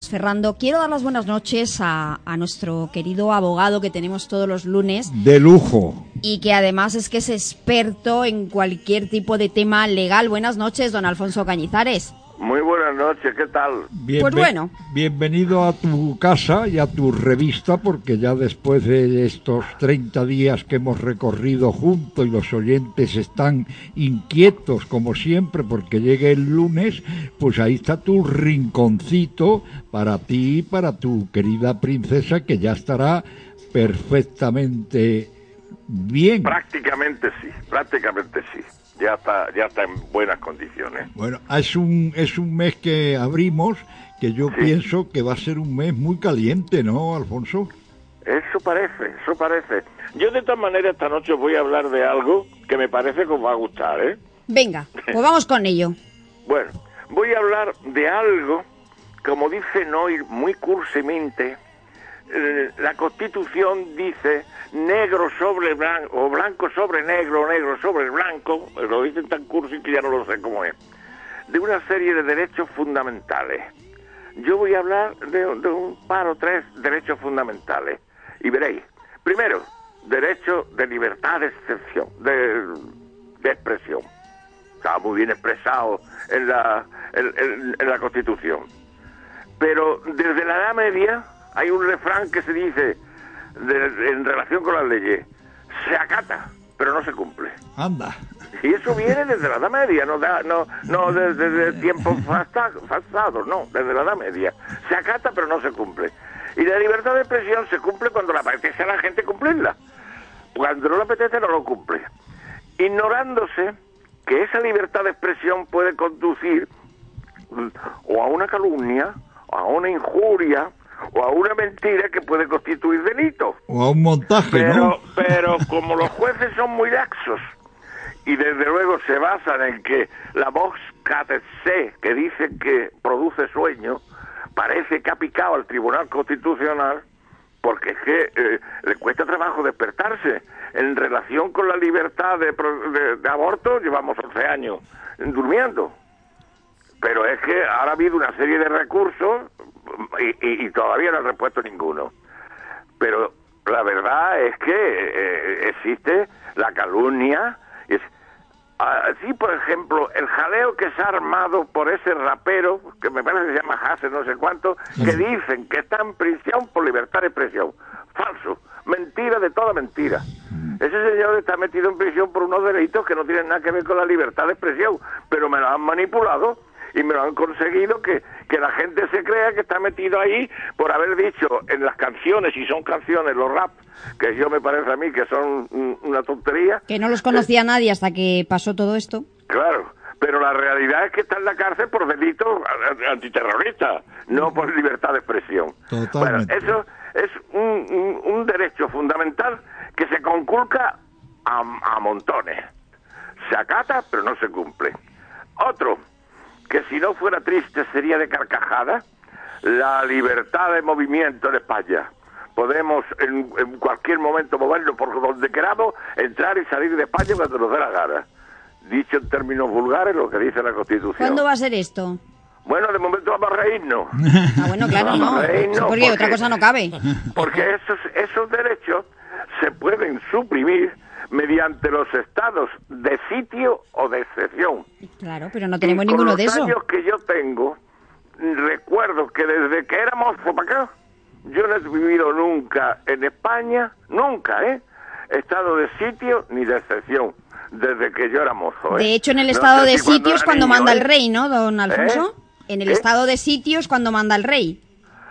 noches, Ferrando. Quiero dar las buenas noches a nuestro querido abogado que tenemos todos los lunes. De lujo. Y que además es que es experto en cualquier tipo de tema legal. Buenas noches, don Alfonso Cañizares. Muy buenas noches, ¿qué tal? Pues bueno. Bienvenido a tu casa y a tu revista, porque ya después de estos 30 días que hemos recorrido juntos y los oyentes están inquietos como siempre porque llegue el lunes, pues ahí está tu rinconcito para ti y para tu querida princesa, que ya estará perfectamente bien. Prácticamente sí. Ya está en buenas condiciones. Bueno, es un mes que abrimos, que yo pienso que va a ser un mes muy caliente, ¿no, Alfonso? Eso parece. Yo de todas maneras esta noche voy a hablar de algo que me parece que os va a gustar, ¿eh? Venga, pues vamos con ello. Bueno, voy a hablar de algo, como dice Noir muy cursimente, la Constitución dice negro sobre blanco, o blanco sobre negro, negro sobre blanco, lo dicen tan cursi que ya no lo sé cómo es, de una serie de derechos fundamentales. Yo voy a hablar de un par o tres derechos fundamentales, y veréis. Primero, derecho de libertad de excepción, de expresión. Está muy bien expresado en la Constitución. Pero desde la Edad Media hay un refrán que se dice en relación con las leyes: se acata, pero no se cumple. Anda. Y eso viene desde la Edad Media, no desde tiempos pasados, no, desde la Edad Media. Se acata, pero no se cumple. Y la libertad de expresión se cumple cuando le apetece a la gente cumplirla. Cuando no le apetece, no lo cumple. Ignorándose que esa libertad de expresión puede conducir o a una calumnia, o a una injuria, o a una mentira que puede constituir delito. O a un montaje, ¿no? Pero como los jueces son muy laxos y desde luego se basan en que la vox catese, que dicen que produce sueño, parece que ha picado al Tribunal Constitucional, porque es que le cuesta trabajo despertarse. En relación con la libertad de aborto, llevamos 11 años durmiendo. Pero es que ahora ha habido una serie de recursos y todavía no han repuesto ninguno. Pero la verdad es que existe la calumnia. Así, por ejemplo, el jaleo que se ha armado por ese rapero, que me parece que se llama Hasse, no sé cuánto, que dicen que está en prisión por libertad de expresión. Falso. Mentira de toda mentira. Ese señor está metido en prisión por unos delitos que no tienen nada que ver con la libertad de expresión, pero me lo han manipulado y me lo han conseguido que la gente se crea que está metido ahí por haber dicho en las canciones, y son canciones, los rap, que yo me parece a mí que son una tontería. Que no los conocía nadie hasta que pasó todo esto. Claro, pero la realidad es que está en la cárcel por delitos antiterroristas, no por libertad de expresión. Totalmente. Bueno, eso es un derecho fundamental que se conculca a montones. Se acata, pero no se cumple. Otro, que si no fuera triste sería de carcajada, la libertad de movimiento en España. Podemos en cualquier momento movernos por donde queramos, entrar y salir de España cuando nos dé la gana. Dicho en términos vulgares, lo que dice la Constitución. ¿Cuándo va a ser esto? Bueno, de momento vamos a reírnos. Ah, bueno, claro, no. Porque otra cosa no cabe. Porque esos derechos se pueden suprimir mediante los estados de sitio o de excepción. Claro, pero no tenemos ninguno de eso. Con los años que yo tengo, recuerdo que desde que éramos para acá, yo no he vivido nunca en España, nunca, estado de sitio ni de excepción, desde que yo era mozo. De hecho, en el estado de sitio es cuando manda el rey, ¿no, don Alfonso? En el estado de sitio es cuando manda el rey.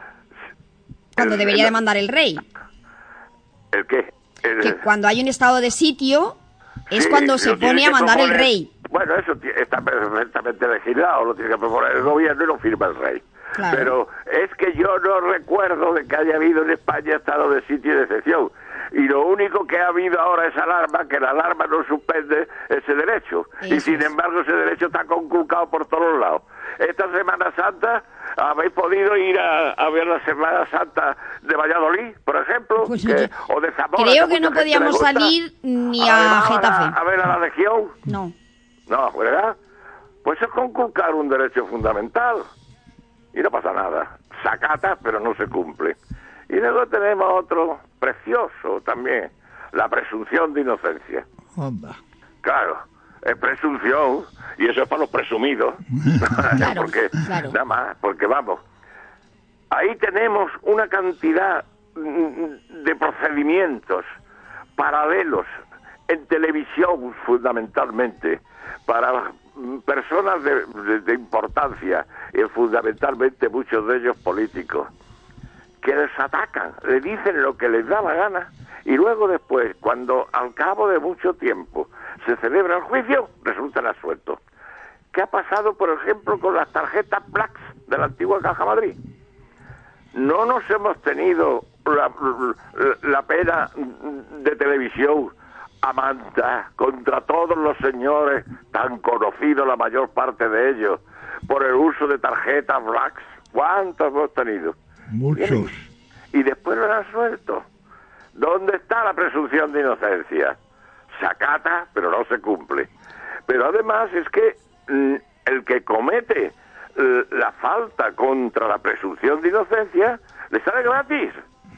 Cuando debería de mandar el rey. ¿El qué? Que cuando hay un estado de sitio es cuando se pone a mandar el rey. Bueno, eso está perfectamente legislado, lo tiene que proponer el gobierno y lo firma el rey. Claro. Pero es que yo no recuerdo de que haya habido en España estado de sitio y de excepción. Y lo único que ha habido ahora es alarma, que la alarma no suspende ese derecho. Eso y sin embargo ese derecho está conculcado por todos lados. Esta Semana Santa, ¿habéis podido ir a ver la Semana Santa de Valladolid, por ejemplo? Pues o de Zamora? Creo que no podíamos salir ni a Getafe. ¿A ver a la Legión? No. No, ¿verdad? Pues es conculcar un derecho fundamental. y no pasa nada. Se acata, pero no se cumple. Y luego tenemos otro precioso también, la presunción de inocencia. Anda. Claro, es presunción, y eso es para los presumidos. Claro, porque, claro. nada más, porque vamos, ahí tenemos una cantidad de procedimientos paralelos en televisión, fundamentalmente, para personas de importancia, y fundamentalmente muchos de ellos políticos, que les atacan, le dicen lo que les da la gana, y luego después, cuando al cabo de mucho tiempo se celebra el juicio, resultan absueltos. ¿Qué ha pasado, por ejemplo, con las tarjetas Blacks de la antigua Caja Madrid? No nos hemos tenido la pena de televisión a manta contra todos los señores tan conocidos, la mayor parte de ellos, por el uso de tarjetas Blacks. ¿Cuántos hemos tenido? Muchos. Y después lo han suelto. ¿Dónde está la presunción de inocencia? Se acata, pero no se cumple. Pero además es que el que comete la falta contra la presunción de inocencia le sale gratis.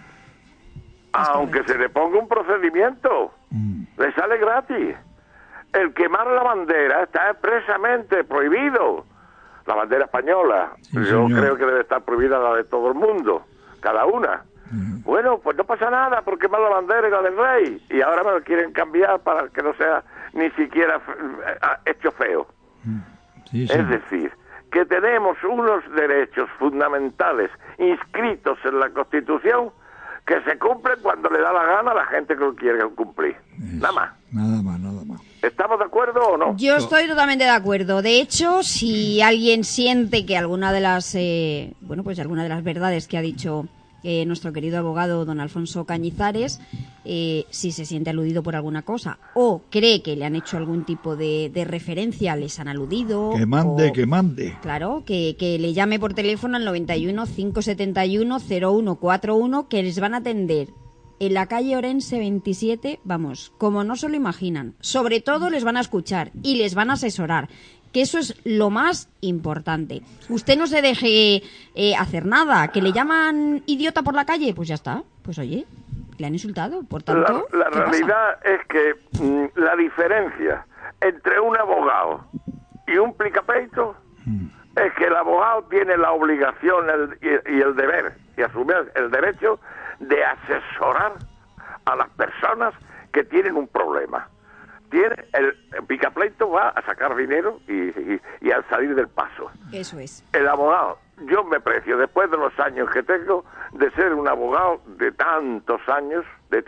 Aunque se le ponga un procedimiento, le sale gratis. El quemar la bandera está expresamente prohibido. La bandera española, Sí, yo señor. creo que debe estar prohibida la de todo el mundo, cada una. Bueno, pues no pasa nada por quemar la bandera y la del rey. Y ahora me lo quieren cambiar para que no sea ni siquiera hecho feo. Sí, sí. Es decir, que tenemos unos derechos fundamentales inscritos en la Constitución que se cumplen cuando le da la gana a la gente que lo quiere cumplir. Nada más. Nada más, nada más. ¿Estamos de acuerdo o no? Yo estoy totalmente de acuerdo. De hecho, si alguien siente que alguna de las, alguna de las verdades que ha dicho nuestro querido abogado don Alfonso Cañizares, si se siente aludido por alguna cosa o cree que le han hecho algún tipo de referencia, les han aludido. Que mande. Claro, que le llame por teléfono al 91 571 0141, que les van a atender en la calle Orense 27, vamos, como no se lo imaginan. Sobre todo les van a escuchar y les van a asesorar, que eso es lo más importante. Usted no se deje hacer nada, que le llaman idiota por la calle, pues ya está, pues oye, le han insultado, por tanto, La ¿qué pasa? realidad es que la diferencia entre un abogado y un plicapleito es que el abogado tiene la obligación y el deber, y asumir el derecho de asesorar a las personas que tienen un problema. El picapleito va a sacar dinero y a salir del paso. Eso es. El abogado, yo me precio, después de los años que tengo, de ser un abogado de tantos años,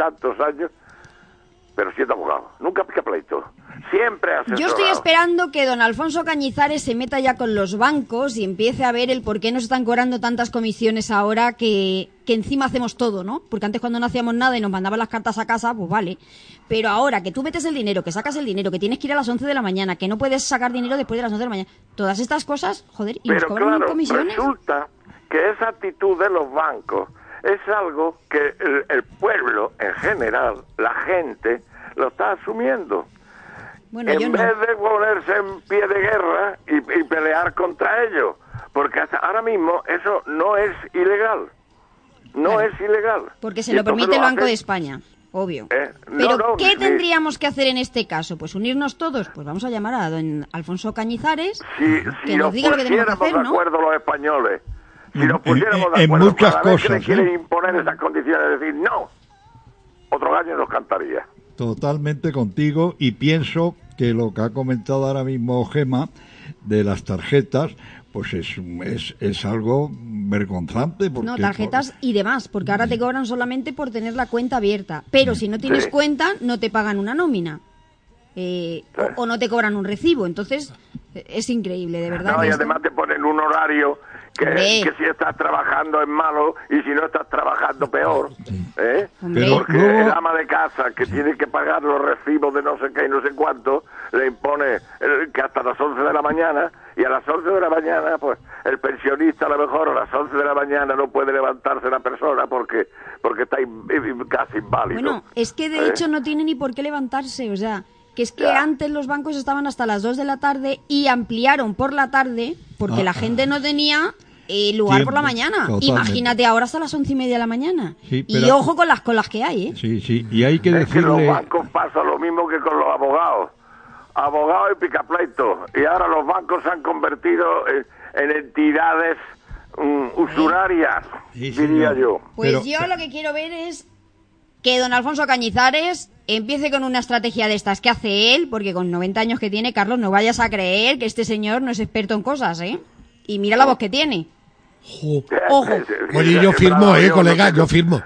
pero siendo abogado, nunca picapleito, siempre asesorado. Yo estoy esperando que don Alfonso Cañizares se meta ya con los bancos y empiece a ver el por qué nos están cobrando tantas comisiones ahora que encima hacemos todo, ¿no? Porque antes cuando no hacíamos nada y nos mandaban las cartas a casa, pues vale. Pero ahora que tú metes el dinero, que sacas el dinero, que tienes que ir a las 11 de la mañana, que no puedes sacar dinero después de las 11 de la mañana, todas estas cosas, joder, y nos Pero cobran claro, comisiones. resulta que esa actitud de los bancos es algo que el pueblo en general, la gente, lo está asumiendo. Bueno, yo en no. vez de ponerse en pie de guerra y pelear contra ellos, porque hasta ahora mismo eso no es ilegal. No Claro. es ilegal. Porque se Y lo entonces permite el Banco hacen. de España, obvio. No, Pero, no, ¿qué sí. tendríamos que hacer en este caso? Pues unirnos todos. Pues vamos a llamar a don Alfonso Cañizares, Si que nos diga lo que tenemos que hacer, de ¿no? acuerdo los españoles, si nos pusiéramos de en acuerdo muchas cada vez que le cosas, quieren ¿eh? imponer esas condiciones, de decir no, otro gallo nos cantaría. Totalmente contigo, y pienso que lo que ha comentado ahora mismo Gema de las tarjetas, pues es algo vergonzante. Porque, No, tarjetas y demás, porque ahora te cobran solamente por tener la cuenta abierta. Pero si no tienes Sí. cuenta, no te pagan una nómina. O no te cobran un recibo. Entonces, es increíble, de verdad. No, que y esto- además te ponen un horario Hombre. que si estás trabajando es malo y si no estás trabajando peor. ¿Eh? Hombre. Pero Porque luego- el ama de casa que tiene que pagar los recibos de no sé qué y no sé cuánto, le impone que hasta las 11 de la mañana, y a las 11 de la mañana, pues el pensionista a lo mejor a las 11 de la mañana no puede levantarse la persona porque está casi inválido. Bueno, es que de hecho no tiene ni por qué levantarse, o sea, que es que Ya. antes los bancos estaban hasta las 2 de la tarde y ampliaron por la tarde porque la gente no tenía lugar por la Tiempo, mañana. totalmente. Imagínate ahora hasta las 11:30 de la mañana. Sí, Y pero- ojo con las colas que hay, ¿eh? Sí, sí, y hay que Es que los decirle... bancos pasa lo mismo que con los abogados. Abogados y picapleitos. Y ahora los bancos se han convertido en entidades usurarias, Sí, diría señor. yo. Pues Pero- yo lo que quiero ver es que don Alfonso Cañizares empiece con una estrategia de estas que hace él, porque con 90 años que tiene, Carlos, no vayas a creer que este señor no es experto en cosas, ¿eh? Y mira la voz que tiene. Jo. Ojo. Oye, yo firmo, colega, yo firmo.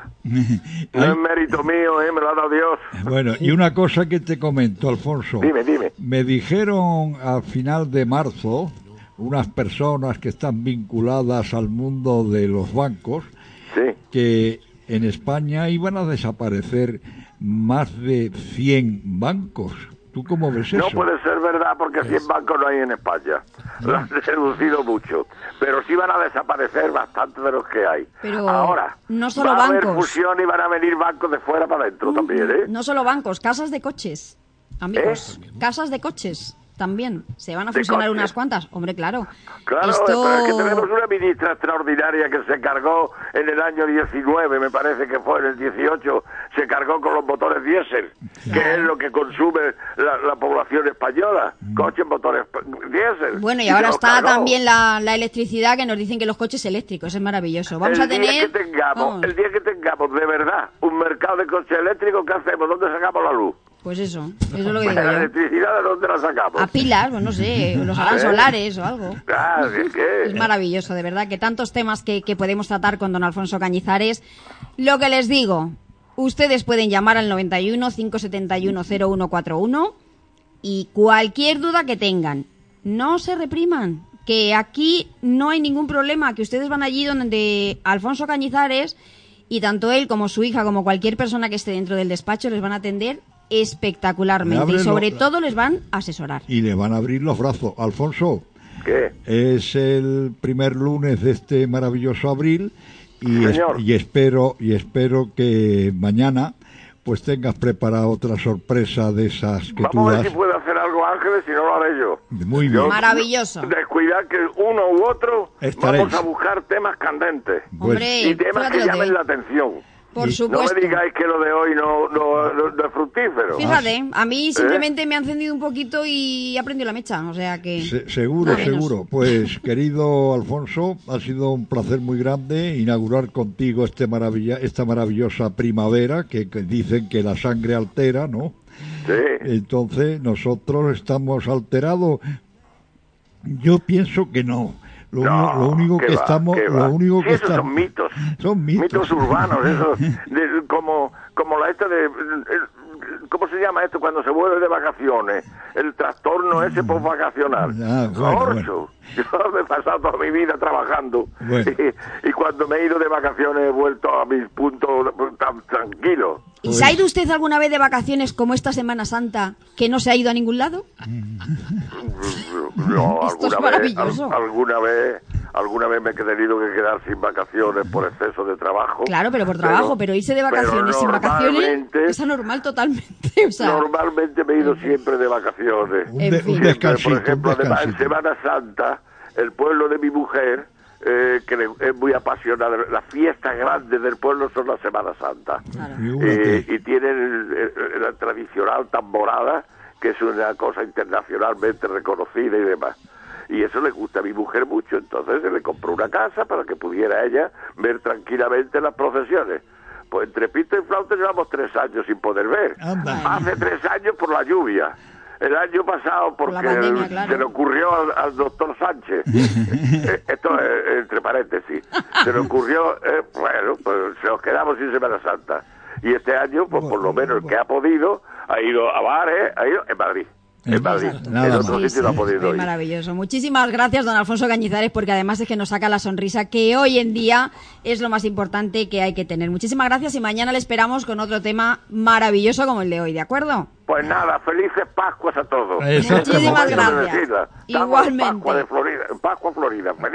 No es mérito mío, me lo ha dado Dios. Bueno, y una cosa que te comento, Alfonso. Dime. Me dijeron a final de marzo unas personas que están vinculadas al mundo de los bancos Sí. que en España iban a desaparecer más de 100 bancos. ¿Tú cómo ves eso? No puede ser verdad porque 100 bancos no hay en España. Lo han reducido mucho. Pero sí van a desaparecer bastante de los que hay. Pero ahora, no solo va a haber bancos. fusión y van a venir bancos de fuera para adentro también, ¿eh? No solo bancos, casas de coches, amigos. Casas de coches también. Se van a ¿De fusionar coches? unas cuantas. Hombre, claro. Claro, Esto... pero es que tenemos una ministra extraordinaria que se cargó en el año 19, me parece que fue en el 18, se cargó con los motores diésel, que es lo que consume la población española, coches, motores diésel. Bueno, y se ahora los está cargó. también la electricidad, que nos dicen que los coches eléctricos, es maravilloso. Vamos a el tener... día que tengamos, vamos, el día que tengamos de verdad un mercado de coches eléctricos, ¿qué hacemos? ¿Dónde sacamos la luz? pues eso es lo que digo La yo. electricidad, ¿de dónde la sacamos? A pilas, pues no sé, los harán solares o algo. Ah, es que... Es maravilloso, de verdad, que tantos temas que podemos tratar con don Alfonso Cañizares. Lo que les digo, ustedes pueden llamar al 91 571 0141 y cualquier duda que tengan, no se repriman, que aquí no hay ningún problema, que ustedes van allí donde Alfonso Cañizares y tanto él como su hija, como cualquier persona que esté dentro del despacho, les van a atender espectacularmente y Abre sobre lo- todo les van a asesorar. Y le van a abrir los brazos. Alfonso, ¿Qué? es el primer lunes de este maravilloso abril y, Señor. y espero que mañana pues tengas preparada otra sorpresa de esas que tú Vamos a ver das. si puedo hacer algo, Ángeles, si no lo haré yo. Muy bien. Maravilloso. Descuidar que uno u otro Estaréis. vamos a buscar temas candentes. Hombre, Y temas fíjate que lo de llamen hoy. la atención. Por No supuesto. me digáis que lo de hoy no es fructífero. Fíjate, a mí simplemente me ha encendido un poquito y he prendido la mecha, o sea que... Seguro, Nada menos. seguro. Pues, querido Alfonso, ha sido un placer muy grande inaugurar contigo esta maravillosa primavera que dicen que la sangre altera, ¿no? Sí. Entonces, nosotros estamos alterados. Yo pienso que no. Lo único ¿qué que va, estamos, qué lo va? único Sí, que esos estamos, son mitos. son mitos urbanos, esos, como la esta de... ¿Cómo se llama esto cuando se vuelve de vacaciones? El trastorno ese postvacacional. Ah, bueno, Corcho. Yo me he pasado toda mi vida trabajando Bueno. y cuando me he ido de vacaciones he vuelto a mis puntos tan tranquilos. ¿Y se ha ido usted alguna vez de vacaciones como esta Semana Santa que no se ha ido a ningún lado? No, Esto es maravilloso. alguna vez me he tenido que quedar sin vacaciones por exceso de trabajo. Claro, pero por trabajo, pero irse de vacaciones sin vacaciones normalmente- es anormal totalmente, o sea... Normalmente me he ido siempre de vacaciones. un, En fin. un Siempre, descansito, por ejemplo, un además en descansito. Semana Santa, el pueblo de mi mujer, es muy apasionada, las fiestas grandes del pueblo son la Semana Santa. Figúrate. Y tienen la tradicional tamborada, que es una cosa internacionalmente reconocida y demás. Y eso le gusta a mi mujer mucho, entonces se le compró una casa para que pudiera ella ver tranquilamente las procesiones. Pues entre pito y flauta llevamos 3 años sin poder ver. Anda. Hace 3 años por la lluvia. El año pasado Por porque la pandemia, claro. se le ocurrió al doctor Sánchez. Esto es entre paréntesis. Se le ocurrió, bueno, pues se nos quedamos sin Semana Santa. Y este año, pues por lo menos el que ha podido, ha ido a bares, ha ido en Madrid. En Madrid. Nada En más. otro sitio no ha podido es ir. maravilloso. Muchísimas gracias, don Alfonso Cañizares, porque además es que nos saca la sonrisa, que hoy en día es lo más importante que hay que tener. Muchísimas gracias y mañana le esperamos con otro tema maravilloso como el de hoy, ¿de acuerdo? Pues nada, felices Pascuas a todos. Exactamente. Muchísimas Como hay que gracias. decirla. Estamos en Igualmente. Pascua de Florida, en Pascua, Florida. Feliz